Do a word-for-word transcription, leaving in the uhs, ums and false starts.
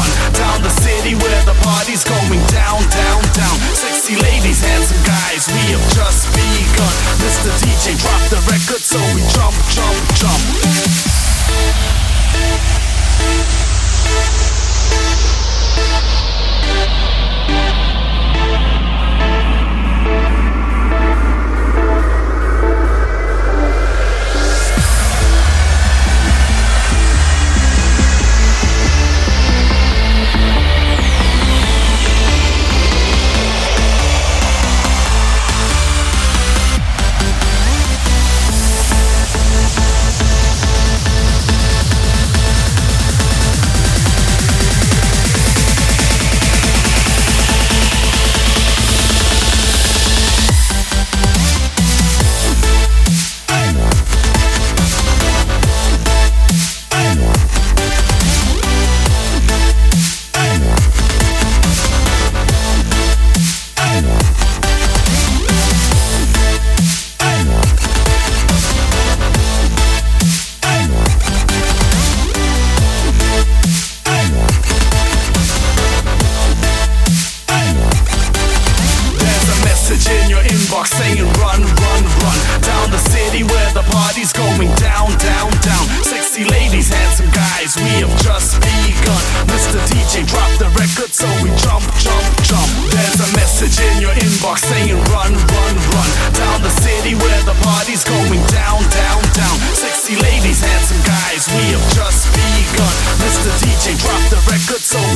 run. Down the city where the party's going down, down, down. Sexy ladies, handsome guys, we have just begun. Mister D J, drop the record so we jump, jump, jump. Saying run, run, run. Down the city where the party's going down, down, down. Sexy ladies, handsome guys, we have just begun. Mister D J, drop the record so we jump, jump, jump. There's a message in your inbox saying run, run, run. Down the city where the party's going down, down, down. Sexy ladies, handsome guys, we have just begun. Mister D J, drop the record so